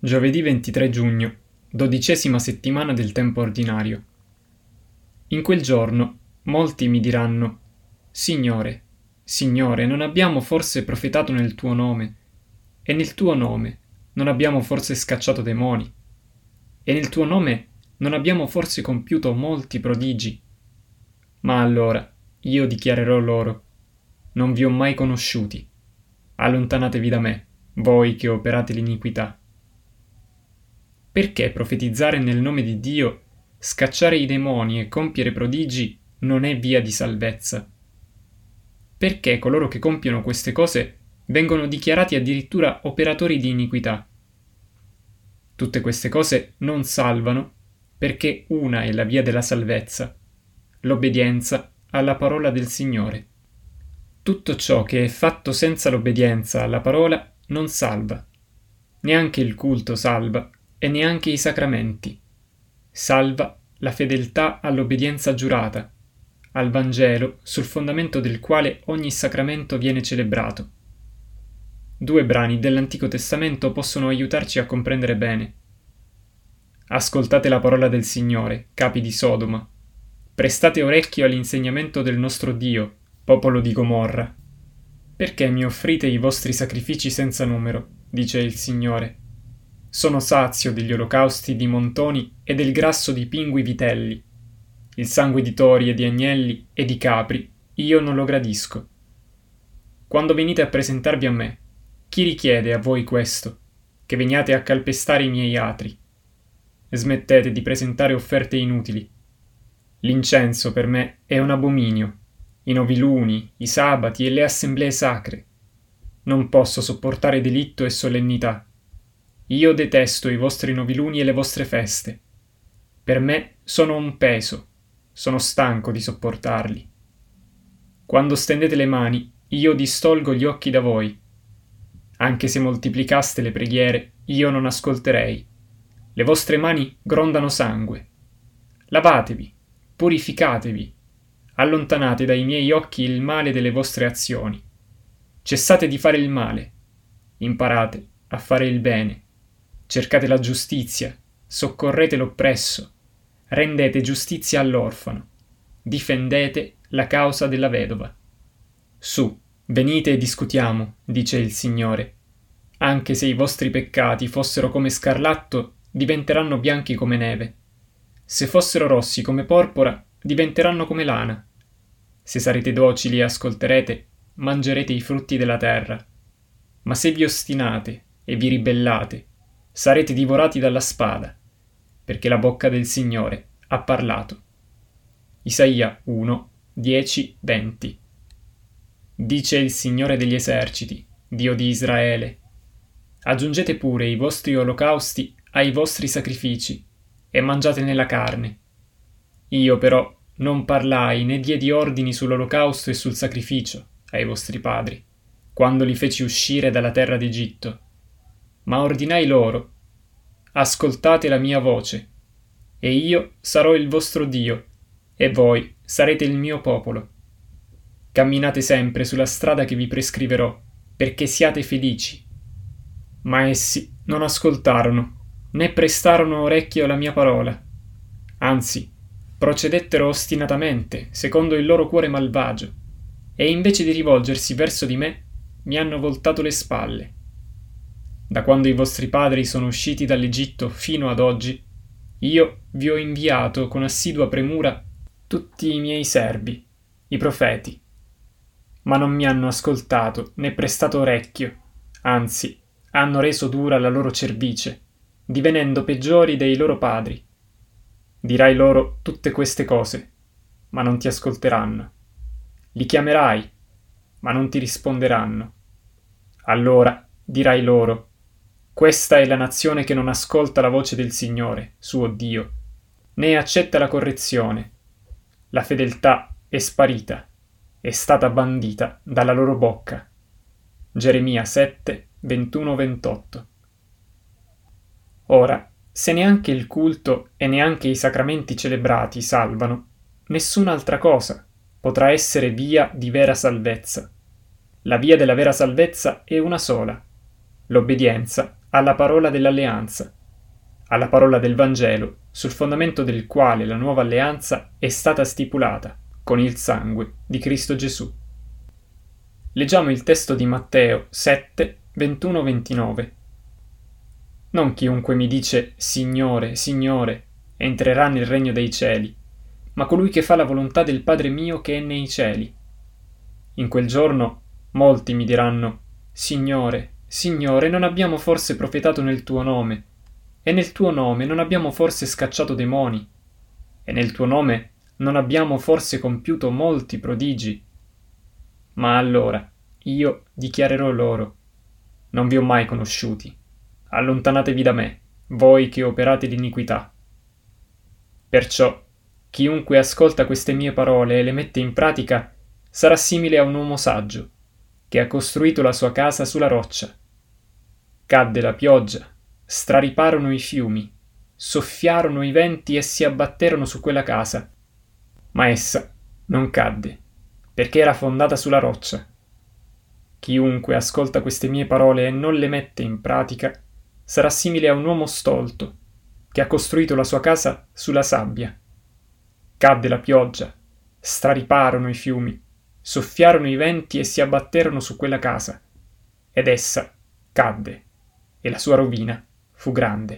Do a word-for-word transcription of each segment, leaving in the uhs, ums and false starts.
Giovedì ventitré giugno, dodicesima settimana del tempo ordinario. In quel giorno molti mi diranno: Signore, Signore, non abbiamo forse profetato nel tuo nome? E nel tuo nome non abbiamo forse scacciato demoni? E nel tuo nome non abbiamo forse compiuto molti prodigi? Ma allora io dichiarerò loro: non vi ho mai conosciuti. Allontanatevi da me, voi che operate l'iniquità. Perché profetizzare nel nome di Dio, scacciare i demoni e compiere prodigi non è via di salvezza? Perché coloro che compiono queste cose vengono dichiarati addirittura operatori di iniquità? Tutte queste cose non salvano perché una è la via della salvezza, l'obbedienza alla parola del Signore. Tutto ciò che è fatto senza l'obbedienza alla parola non salva. Neanche il culto salva e neanche i sacramenti. Salva la fedeltà all'obbedienza giurata, al Vangelo sul fondamento del quale ogni sacramento viene celebrato. Due brani dell'Antico Testamento possono aiutarci a comprendere bene. Ascoltate la parola del Signore, capi di Sodoma. Prestate orecchio all'insegnamento del nostro Dio, popolo di Gomorra. Perché mi offrite i vostri sacrifici senza numero, dice il Signore. Sono sazio degli olocausti di montoni e del grasso di pingui vitelli. Il sangue di tori e di agnelli e di capri io non lo gradisco. Quando venite a presentarvi a me, chi richiede a voi questo? Che veniate a calpestare i miei atri. Smettete di presentare offerte inutili. L'incenso per me è un abominio, i noviluni, i sabati e le assemblee sacre. Non posso sopportare delitto e solennità. Io detesto i vostri noviluni e le vostre feste. Per me sono un peso, sono stanco di sopportarli. Quando stendete le mani, io distolgo gli occhi da voi. Anche se moltiplicaste le preghiere, io non ascolterei. Le vostre mani grondano sangue. Lavatevi, purificatevi, allontanate dai miei occhi il male delle vostre azioni. Cessate di fare il male, imparate a fare il bene. Cercate la giustizia, soccorrete l'oppresso, rendete giustizia all'orfano, difendete la causa della vedova. Su, venite e discutiamo, dice il Signore. Anche se i vostri peccati fossero come scarlatto, diventeranno bianchi come neve. Se fossero rossi come porpora, diventeranno come lana. Se sarete docili e ascolterete, mangerete i frutti della terra. Ma se vi ostinate e vi ribellate, sarete divorati dalla spada, perché la bocca del Signore ha parlato. Isaia uno, dieci, venti. Dice il Signore degli eserciti, Dio di Israele: aggiungete pure i vostri olocausti ai vostri sacrifici e mangiatene la carne. Io però non parlai né diedi ordini sull'olocausto e sul sacrificio ai vostri padri, quando li feci uscire dalla terra d'Egitto, ma ordinai loro: ascoltate la mia voce, e io sarò il vostro Dio, e voi sarete il mio popolo. Camminate sempre sulla strada che vi prescriverò, perché siate felici. Ma essi non ascoltarono, né prestarono orecchio alla mia parola. Anzi, procedettero ostinatamente, secondo il loro cuore malvagio, e invece di rivolgersi verso di me, mi hanno voltato le spalle. Da quando i vostri padri sono usciti dall'Egitto fino ad oggi, io vi ho inviato con assidua premura tutti i miei servi, i profeti. Ma non mi hanno ascoltato né prestato orecchio, anzi, hanno reso dura la loro cervice, divenendo peggiori dei loro padri. Dirai loro tutte queste cose, ma non ti ascolteranno. Li chiamerai, ma non ti risponderanno. Allora dirai loro: questa è la nazione che non ascolta la voce del Signore, suo Dio, né accetta la correzione. La fedeltà è sparita, è stata bandita dalla loro bocca. Geremia sette, ventuno ventotto. Ora, se neanche il culto e neanche i sacramenti celebrati salvano, nessun'altra cosa potrà essere via di vera salvezza. La via della vera salvezza è una sola: l'obbedienza alla parola dell'alleanza, alla parola del Vangelo, sul fondamento del quale la nuova alleanza è stata stipulata con il sangue di Cristo Gesù. Leggiamo il testo di Matteo sette, ventuno ventinove. Non chiunque mi dice Signore, Signore, entrerà nel regno dei cieli, ma colui che fa la volontà del Padre mio che è nei cieli. In quel giorno molti mi diranno Signore, Signore, non abbiamo forse profetato nel tuo nome? E nel tuo nome non abbiamo forse scacciato demoni? E nel tuo nome non abbiamo forse compiuto molti prodigi? Ma allora io dichiarerò loro: non vi ho mai conosciuti. Allontanatevi da me, voi che operate l'iniquità. Perciò chiunque ascolta queste mie parole e le mette in pratica sarà simile a un uomo saggio che ha costruito la sua casa sulla roccia. Cadde la pioggia, strariparono i fiumi, soffiarono i venti e si abbatterono su quella casa, ma essa non cadde, perché era fondata sulla roccia. Chiunque ascolta queste mie parole e non le mette in pratica sarà simile a un uomo stolto che ha costruito la sua casa sulla sabbia. Cadde la pioggia, strariparono i fiumi, soffiarono i venti e si abbatterono su quella casa, ed essa cadde, e la sua rovina fu grande.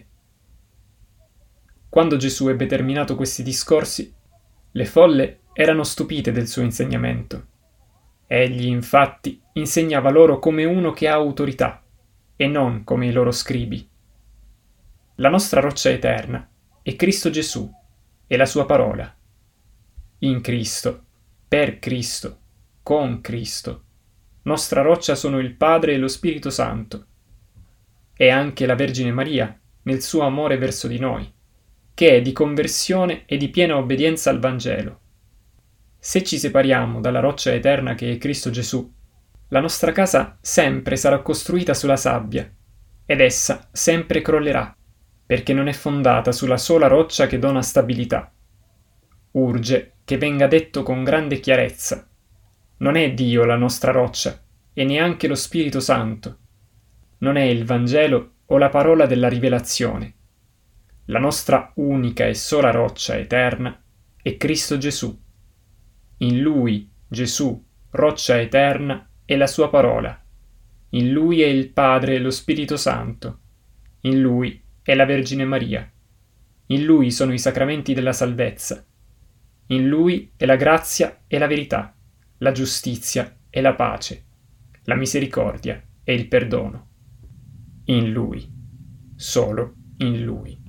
Quando Gesù ebbe terminato questi discorsi, le folle erano stupite del suo insegnamento. Egli, infatti, insegnava loro come uno che ha autorità, e non come i loro scribi. La nostra roccia eterna è Cristo Gesù e la sua parola. In Cristo, per Cristo, con Cristo, nostra roccia sono il Padre e lo Spirito Santo, e anche la Vergine Maria nel suo amore verso di noi, che è di conversione e di piena obbedienza al Vangelo. Se ci separiamo dalla roccia eterna che è Cristo Gesù, la nostra casa sempre sarà costruita sulla sabbia, ed essa sempre crollerà, perché non è fondata sulla sola roccia che dona stabilità. Urge che venga detto con grande chiarezza: non è Dio la nostra roccia, e neanche lo Spirito Santo. Non è il Vangelo o la parola della rivelazione. La nostra unica e sola roccia eterna è Cristo Gesù. In Lui, Gesù, roccia eterna, è la sua parola. In Lui è il Padre e lo Spirito Santo. In Lui è la Vergine Maria. In Lui sono i sacramenti della salvezza. In Lui è la grazia e la verità, la giustizia e la pace, la misericordia e il perdono. In Lui, solo in Lui.